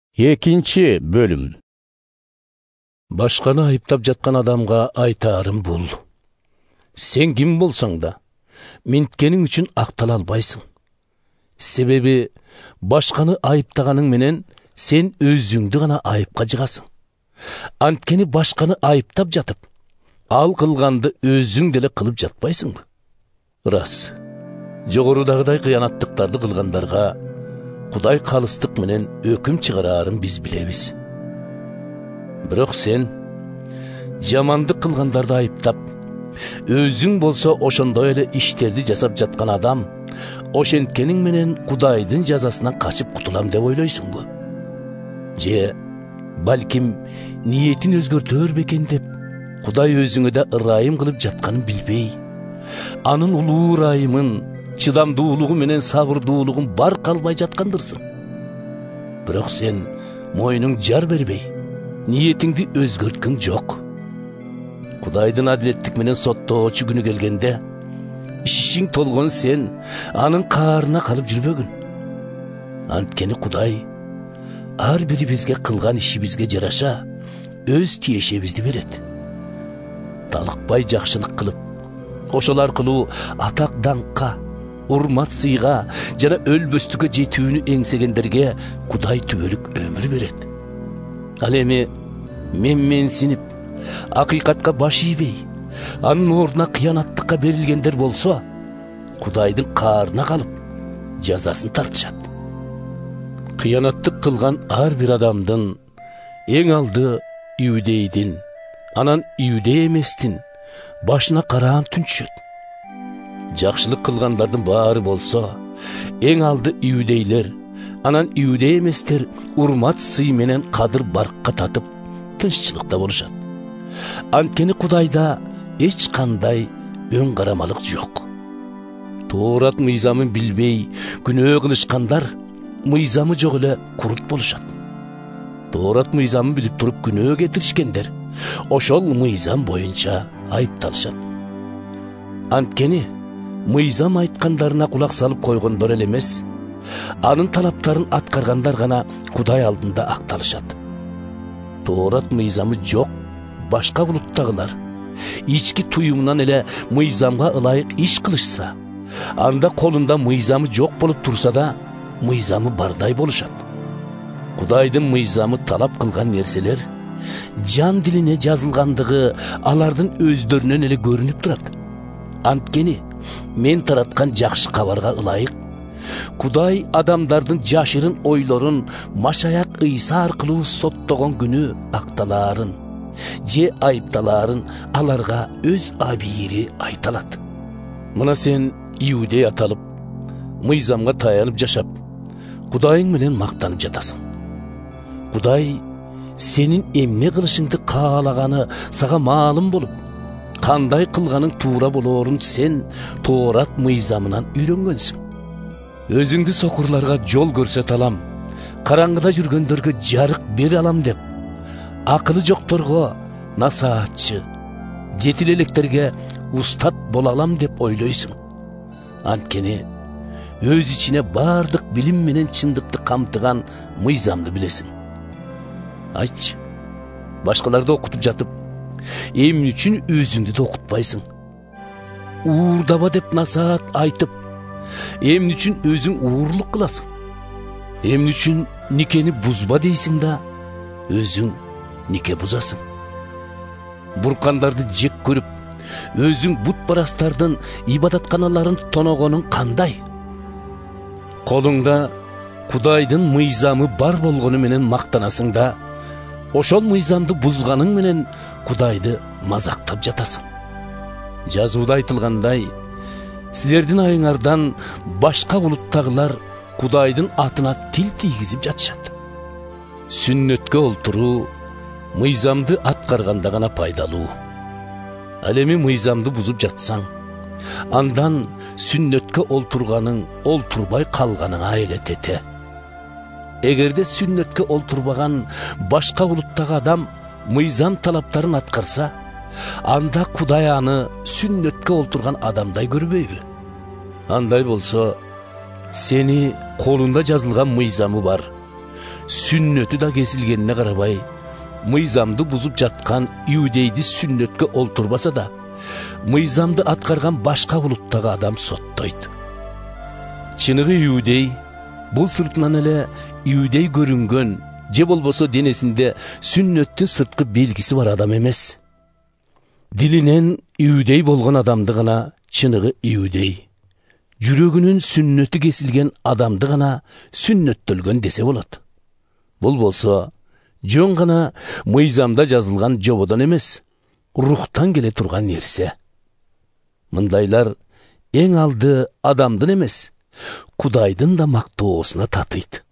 Экинчи бөлүм. Башканы айыптап жаткан адамга айтарым бул: сен ким болсаң да, менткениң үчүн актала албайсың. Себеби башканы айыптаганың менен сен өзүңдү гана айыпка жыгасың. Анткени башканы айыптап жатып, ал кылганды өзүң деле кылып жатпайсыңбы? Рас, жогорудагыдай кыянаттыктарды кылгандарга Кудай калыстык менен өкүм чыгарарын биз билебиз. Бирок сен жамандык кылгандарды айыптап, өзүң болсо ошондой эле иштерди жасап жаткан адам, ошенткениң менен Кудайдын жазасынан качып кутулам деп ойлойсуңбу? Же балким ниетин өзгөртөр бекен деп, Кудай өзүңө да ырайым кылып жатканын билбей, анын улуу ырайымын, чыдамдуулугу менен сабырдуулугун бар калбай жаткандырсың. Бирок сен мойнуң жар бербей, ниетиңди өзгөрткөң жок. Кудайдын адилеттик менен соттоочу күнү келгенде, ишишиң толгон сен анын каарына калып жүрбөгүн. Анткени Кудай ар бирибизге кылган ишибизге жараша өз тиешебизди берет. Талыкпай жакшылык кылып, ошол аркылуу атак даңкка, урмат сыйга жана өлбөстүккө жетүүнү эңсегендерге Кудай түбөлүк өмүр берет. Ал эми менсинип, акыйкатка баш ийбей, анын ордуна кыянаттыкка берилгендер болсо, Кудайдын каарына калып, жазасын тартышат. Кыянаттык кылган ар бир адамдын эң алды иудейдин, анан иудей эместин башына караан түнчүшөт. Жакшылык кылгандардын баары болсо, эң алды иудейлер, анан иудей эместер урмат сый менен кадыр баркка татып, тынччылыкта болушат. Анткени Кудайда эч кандай өң карамалык жок. Тоорат мыйзамын билбей күнөө кылышкандар мыйзамы жок эле курут болушат. Тоорат мыйзамын билип туруп күнөө кетиришкендер ошол мыйзам боюнча айыпталышат. Анткени мыйзам айткандарына кулак салып койгондор эле эмес, анын талаптарын аткаргандар гана Кудай алдында акталышат. Тоорат мыйзамы жок башка булуттагылар ички туюмунан эле мыйзамга ылайык иш кылышса, анда колунда мыйзамы жок болуп турса да, мыйзамы бардай болушат. Кудайдын мыйзамы талап кылган нерселер жан дилине жазылгандыгы алардын өздөрүнөн эле көрүнүп турат. Анткени мен тараткан жакшы кабарга ылайык Кудай адамдардын жашырын ойлорун Машаяк Ыйса аркылуу соттогон күнү акталаарын же айыпталаарын аларга өз абийири айталат. Мына сен иудей аталып, мыйзамга таянып жашап, Кудайың менен мактанып жатасың. Кудай сенин эмне кылышыңды каалаганы сага маалым болуп, кандай кылганың туура болоорун сен Тоорат мыйзамынан үйрөнгөнсүң. Өзүңдү сокурларга жол көрсөтө алам, караңгыда жүргөндөргө жарык бере алам деп, акылы жокторго насаатчы, жетил электерге устат боло алам деп ойлойсуң. Анткени өз ичине бардык билим менен чындыкты камтыган мыйзамды билесиң. Айтчы, башкаларды окутуп жатып, эмне үчүн өзүңдү да окутпайсың? Уурдаба деп насаат айтып, эмне үчүн өзүң уурлук кыласың? Эмне үчүн никени бузба дейсиң да, өзүң нике бузасың? Буркандарды жек көрүп, өзүң бутпарастардын ибадатканаларын тоногонуң кандай? Колуңда Кудайдын мыйзамы бар болгону менен мактанасың да, ошол мыйзамды бузганың менен Кудайды мазактап жатасың. Жазууда айтылгандай, силердин айыңардан башка булуттагылар Кудайдын атына тил тийгизип жатышат. Сүннөткө олтуруу мыйзамды аткарганда гана пайдалуу. Ал эми мыйзамды бузуп жатсаң, андан сүннөткө олтурганың олтурбай калганыңа эле тете. Эгерде сүннөткө олтурбаган башка булуттагы адам мыйзам талаптарын аткарса, анда Кудай аны сүннөткө олтурган адамдай көрбөйбү? Андай болсо, сени колунда жазылган мыйзамы бар сүннөтү да кесилгенине карабай, мыйзамды бузуп жаткан иудейди сүннөткө олтурбаса да, мыйзамды аткарган башка булуттагы адам соттойт. Чыныгы иудей бул сыртынан эле иудей көрүнгөн же болбосо денесинде сүннөттүн сырткы белгиси бар адам эмес. Дилинен иудей болгон адамды гана чыныгы иудей, жүрөгүнүн сүннөтү кесилген адамды гана сүннөттөлгөн десе болот. Бул болсо жөн гана мыйзамда жазылган жободон эмес, рухтан келе турган нерсе. Мындайлар эң алды адамдын эмес, Кудайдын да мактоосуна татыйт.